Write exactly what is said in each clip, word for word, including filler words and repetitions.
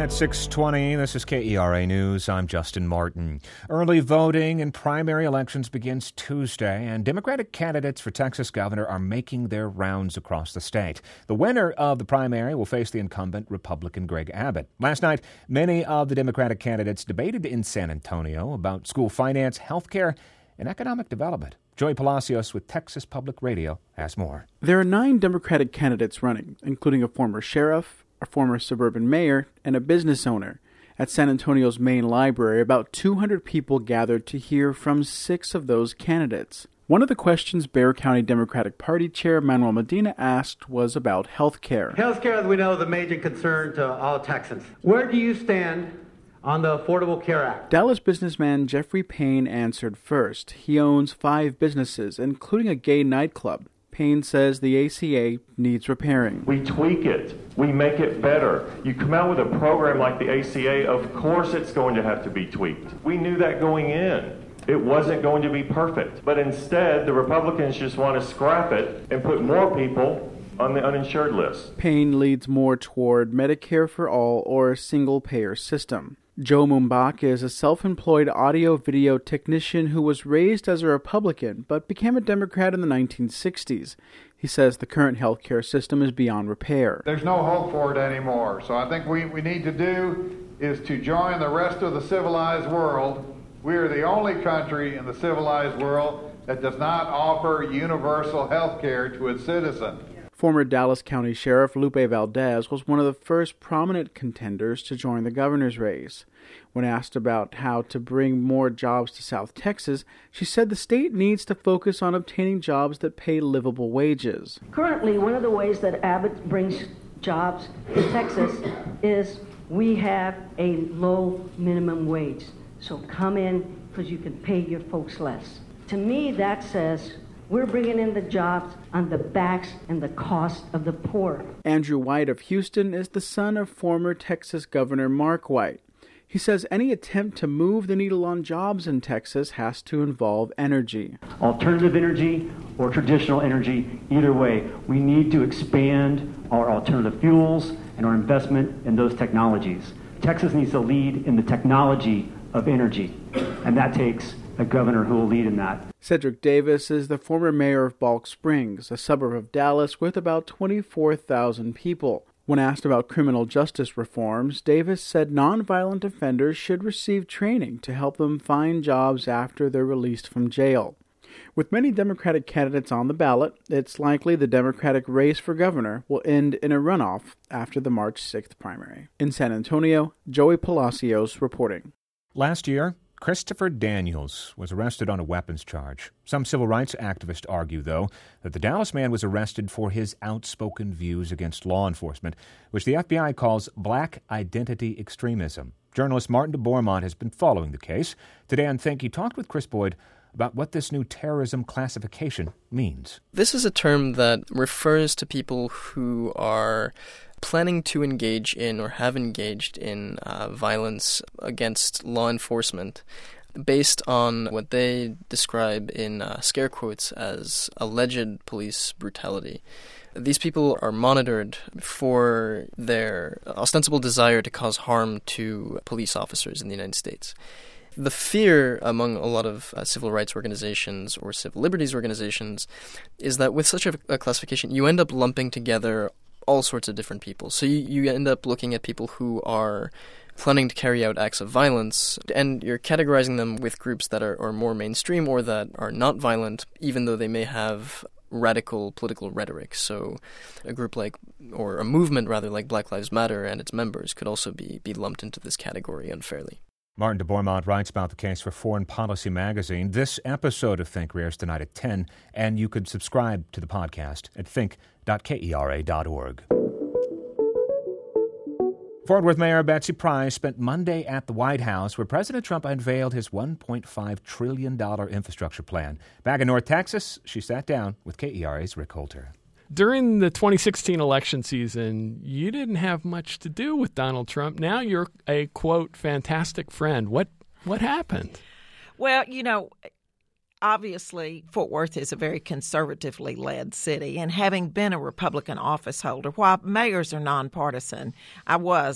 At six twenty, this is K E R A News. I'm Justin Martin. Early voting in primary elections begins Tuesday, and Democratic candidates for Texas governor are making their rounds across the state. The winner of the primary will face the incumbent Republican Greg Abbott. Last night, many of the Democratic candidates debated in San Antonio about school finance, health care, and economic development. Joey Palacios with Texas Public Radio has more. There are nine Democratic candidates running, including a former sheriff, a former suburban mayor, and a business owner. At San Antonio's main library, about two hundred people gathered to hear from six of those candidates. One of the questions Bexar County Democratic Party Chair Manuel Medina asked was about health care. Health care, as we know, is a major concern to all Texans. Where do you stand on the Affordable Care Act? Dallas businessman Jeffrey Payne answered first. He owns five businesses, including a gay nightclub. Payne says the A C A needs repairing. We tweak it. We make it better. You come out with a program like the A C A, of course it's going to have to be tweaked. We knew that going in. It wasn't going to be perfect. But instead, the Republicans just want to scrap it and put more people on the uninsured list. Payne leads more toward Medicare for all or a single-payer system. Joe Mumbach is a self-employed audio-video technician who was raised as a Republican but became a Democrat in the nineteen sixties. He says the current health care system is beyond repair. There's no hope for it anymore. So I think what we need to do is to join the rest of the civilized world. We are the only country in the civilized world that does not offer universal health care to its citizens. Former Dallas County Sheriff Lupe Valdez was one of the first prominent contenders to join the governor's race. When asked about how to bring more jobs to South Texas, she said the state needs to focus on obtaining jobs that pay livable wages. Currently, one of the ways that Abbott brings jobs to Texas is we have a low minimum wage. So come in because you can pay your folks less. To me, that says we're bringing in the jobs on the backs and the cost of the poor. Andrew White of Houston is the son of former Texas Governor Mark White. He says any attempt to move the needle on jobs in Texas has to involve energy. Alternative energy or traditional energy, either way, we need to expand our alternative fuels and our investment in those technologies. Texas needs to lead in the technology of energy, and that takes a governor who will lead in that. Cedric Davis is the former mayor of Balk Springs, a suburb of Dallas with about twenty-four thousand people. When asked about criminal justice reforms, Davis said nonviolent offenders should receive training to help them find jobs after they're released from jail. With many Democratic candidates on the ballot, it's likely the Democratic race for governor will end in a runoff after the March sixth primary. In San Antonio, Joey Palacios reporting. Last year, Christopher Daniels was arrested on a weapons charge. Some civil rights activists argue, though, that the Dallas man was arrested for his outspoken views against law enforcement, which the F B I calls black identity extremism. Journalist Martin de Bourmont has been following the case. Today on Think, he talked with Chris Boyd about what this new terrorism classification means. This is a term that refers to people who are planning to engage in or have engaged in uh, violence against law enforcement based on what they describe in uh, scare quotes as alleged police brutality. These people are monitored for their ostensible desire to cause harm to police officers in the United States. The fear among a lot of uh, civil rights organizations or civil liberties organizations is that with such a, a classification, you end up lumping together all sorts of different people. So you, you end up looking at people who are planning to carry out acts of violence, and you're categorizing them with groups that are, are more mainstream or that are not violent, even though they may have radical political rhetoric. So a group like, or a movement rather, like Black Lives Matter and its members could also be, be lumped into this category unfairly. Martin de Bourmont writes about the case for Foreign Policy magazine. This episode of Think airs tonight at ten, and you could subscribe to the podcast at think dot kera dot org. Fort Worth Mayor Betsy Price spent Monday at the White House, where President Trump unveiled his one point five trillion dollars infrastructure plan. Back in North Texas, she sat down with K E R A's Rick Holter. During the twenty sixteen election season, you didn't have much to do with Donald Trump. Now you're a, quote, fantastic friend. What what happened? Well, you know, obviously Fort Worth is a very conservatively led city. And having been a Republican office holder, while mayors are nonpartisan, I was a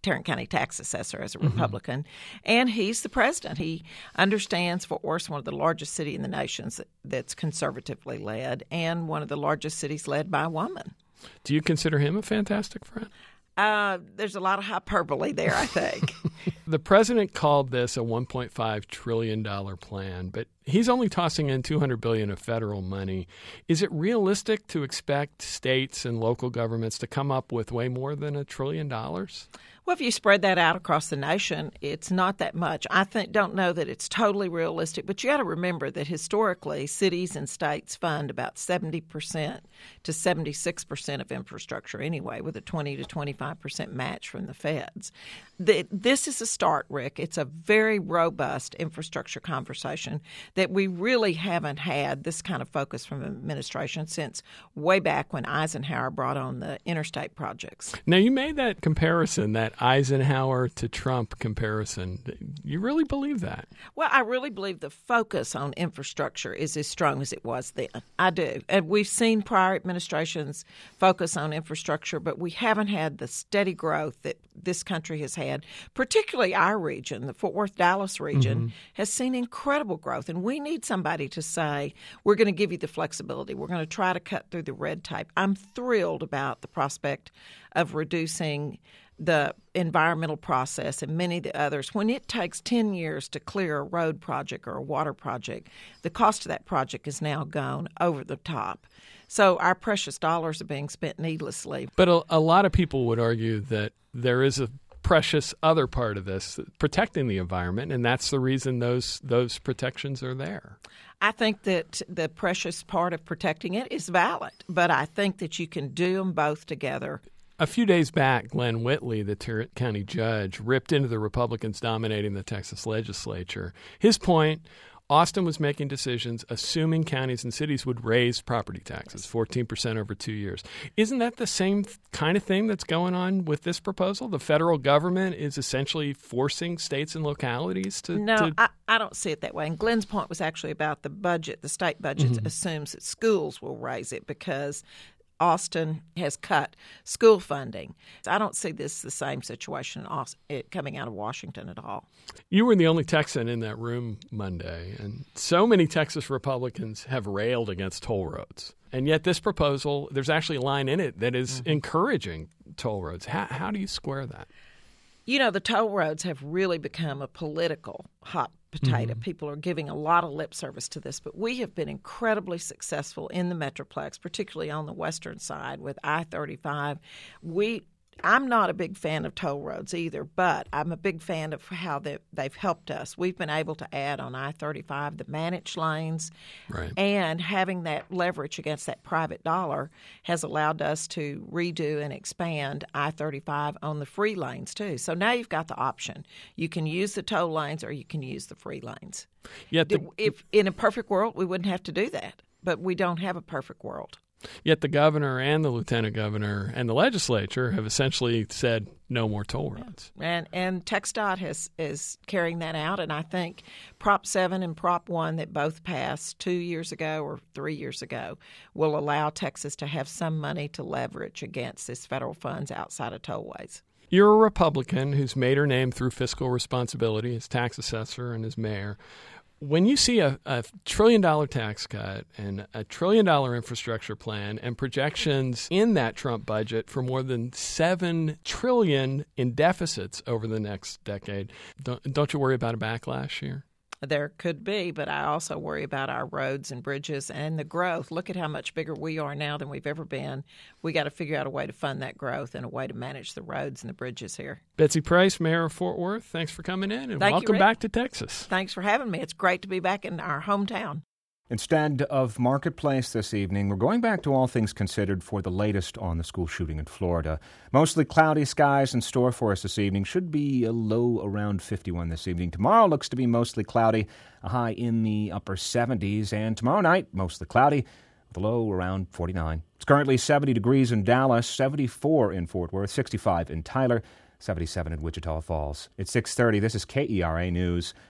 Tarrant County tax assessor as a Republican, mm-hmm. and he's the president. He understands Fort Worth's one of the largest cities in the nation that's conservatively led, and one of the largest cities led by a woman. Do you consider him a fantastic friend? Uh, there's a lot of hyperbole there, I think. The president called this a one point five trillion dollars plan, but he's only tossing in two hundred billion dollars of federal money. Is it realistic to expect states and local governments to come up with way more than a trillion dollars? Well, if you spread that out across the nation, it's not that much. I think don't know that it's totally realistic, but you got to remember that historically, cities and states fund about seventy percent to seventy-six percent of infrastructure anyway, with a twenty to twenty-five percent match from the feds. The, this is a start, Rick. It's a very robust infrastructure conversation that we really haven't had this kind of focus from the administration since way back when Eisenhower brought on the interstate projects. Now, you made that comparison, that Eisenhower to Trump comparison. You really believe that? Well, I really believe the focus on infrastructure is as strong as it was then. I do. And we've seen prior administrations focus on infrastructure, but we haven't had the steady growth that this country has had, particularly our region, the Fort Worth, Dallas region, mm-hmm. has seen incredible growth. And we need somebody to say, we're going to give you the flexibility. We're going to try to cut through the red tape. I'm thrilled about the prospect of reducing the environmental process and many of the others. When it takes ten years to clear a road project or a water project, the cost of that project is now gone over the top. So our precious dollars are being spent needlessly. But a, a lot of people would argue that there is a precious other part of this, protecting the environment, and that's the reason those those protections are there. I think that the precious part of protecting it is valid, but I think that you can do them both together. A few days back, Glenn Whitley, the Tarrant County judge, ripped into the Republicans dominating the Texas legislature. His point, Austin was making decisions assuming counties and cities would raise property taxes, fourteen percent over two years. Isn't that the same kind of thing that's going on with this proposal? The federal government is essentially forcing states and localities to... No, to... I, I don't see it that way. And Glenn's point was actually about the budget. The state budget mm-hmm. assumes that schools will raise it because Austin has cut school funding. I don't see this the same situation coming out of Washington at all. You were the only Texan in that room Monday, and so many Texas Republicans have railed against toll roads. And yet this proposal, there's actually a line in it that is mm-hmm. encouraging toll roads. How, how do you square that? You know, the toll roads have really become a political hot potato. Mm-hmm. People are giving a lot of lip service to this, but we have been incredibly successful in the Metroplex, particularly on the western side with I thirty-five. We I'm not a big fan of toll roads either, but I'm a big fan of how they, they've helped us. We've been able to add on I thirty-five the managed lanes, right. and having that leverage against that private dollar has allowed us to redo and expand I thirty-five on the free lanes too. So now you've got the option. You can use the toll lanes or you can use the free lanes. Yet the, if in a perfect world, we wouldn't have to do that, but we don't have a perfect world. Yet the governor and the lieutenant governor and the legislature have essentially said no more toll roads. Yeah. And and TxDOT has is carrying that out, and I think Prop seven and Prop one that both passed two years ago or three years ago will allow Texas to have some money to leverage against this federal funds outside of tollways. You're a Republican who's made her name through fiscal responsibility as tax assessor and as mayor. When you see a, a trillion-dollar tax cut and a trillion-dollar infrastructure plan and projections in that Trump budget for more than seven trillion dollars in deficits over the next decade, don't, don't you worry about a backlash here? There could be, but I also worry about our roads and bridges and the growth. Look at how much bigger we are now than we've ever been. We got to figure out a way to fund that growth and a way to manage the roads and the bridges here. Betsy Price, Mayor of Fort Worth, thanks for coming in, and Thank welcome you, back to Texas. Thanks for having me. It's great to be back in our hometown. Instead of Marketplace this evening, we're going back to All Things Considered for the latest on the school shooting in Florida. Mostly cloudy skies in store for us this evening. Should be a low around fifty-one this evening. Tomorrow looks to be mostly cloudy, a high in the upper seventies. And tomorrow night, mostly cloudy, with a low around forty-nine. It's currently seventy degrees in Dallas, seventy-four in Fort Worth, sixty-five in Tyler, seventy-seven in Wichita Falls. It's six thirty. This is K E R A News.